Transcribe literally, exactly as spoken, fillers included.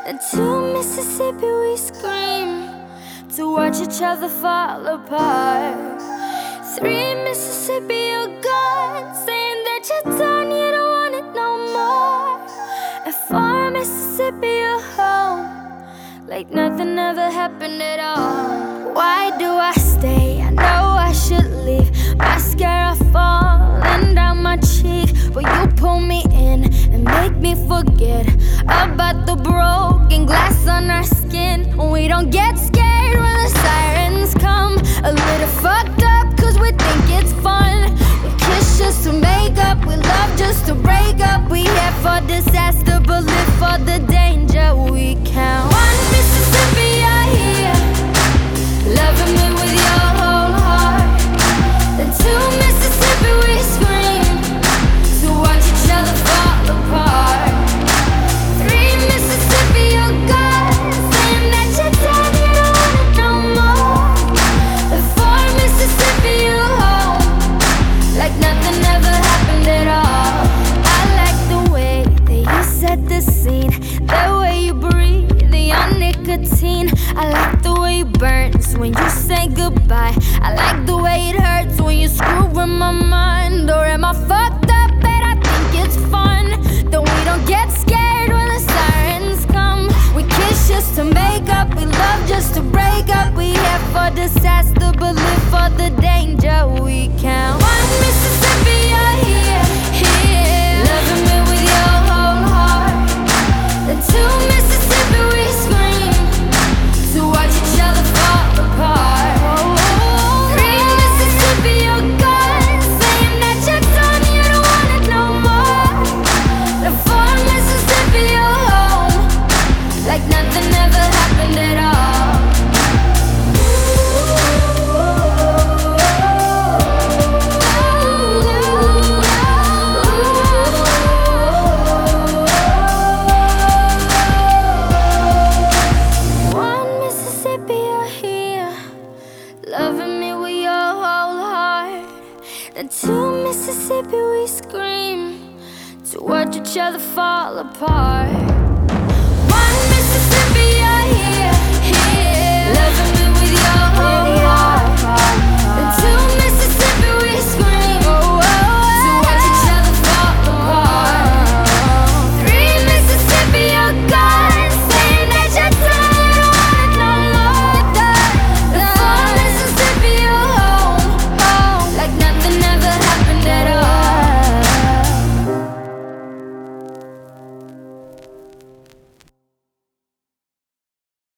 And to Mississippi we scream to watch each other fall apart. Three Mississippi, you're gone, saying that you're done, you don't want it no more. And four Mississippi, you're home, like nothing ever happened at all. Why do I stay? I know I should leave. Mascara falling down my cheek, but you pull me in and make me forget about the broken glass on our skin. We don't get scared when the sirens come. A little fucked up cause we think it's fun. We kiss just to make up, we love just to break up. We here for disaster but live for the danger. We count one Mississippi, you're here, loving me with your whole heart. Then two Mississippi we scream to watch each other fall apart. Three Mississippi, you're gone, saying that you're done, you don't want it no more. The four Mississippi, you're home, like nothing ever happened at all. I like the way that you set the scene, the way you breathe, your nicotine. I like the way it burns when you say goodbye. I like the way it hurts when you screw with my mind. Or am I fucked up and I think it's fun? Then we don't get scared when the sirens come. We kiss just to make up, we love just to break up. We here for disaster but live for the danger. We count one Mississippi, you're here, here, loving me with your whole heart. Then two Mississippi we scream to watch each other fall apart. Three Mississippi, you're gone, saying that you're done, you don't want it no more. The four Mississippi, you're home, like nothing ever happened at all. One Mississippi, you're here, loving me with your whole heart. Then two Mississippi we scream to watch each other fall apart.